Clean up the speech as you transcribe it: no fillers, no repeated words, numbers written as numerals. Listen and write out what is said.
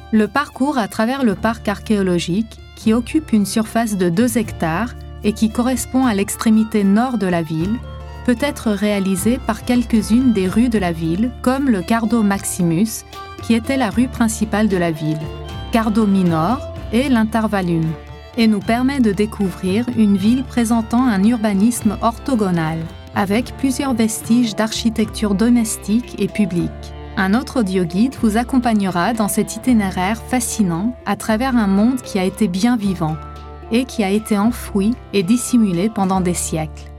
Le parcours à travers le parc archéologique, qui occupe une surface de 2 hectares et qui correspond à l'extrémité nord de la ville, peut être réalisé par quelques-unes des rues de la ville, comme le Cardo Maximus, qui était la rue principale de la ville, Cardo Minor et l'Intervallum, et nous permet de découvrir une ville présentant un urbanisme orthogonal, avec plusieurs vestiges d'architecture domestique et publique. Un autre audioguide vous accompagnera dans cet itinéraire fascinant à travers un monde qui a été bien vivant et qui a été enfoui et dissimulé pendant des siècles.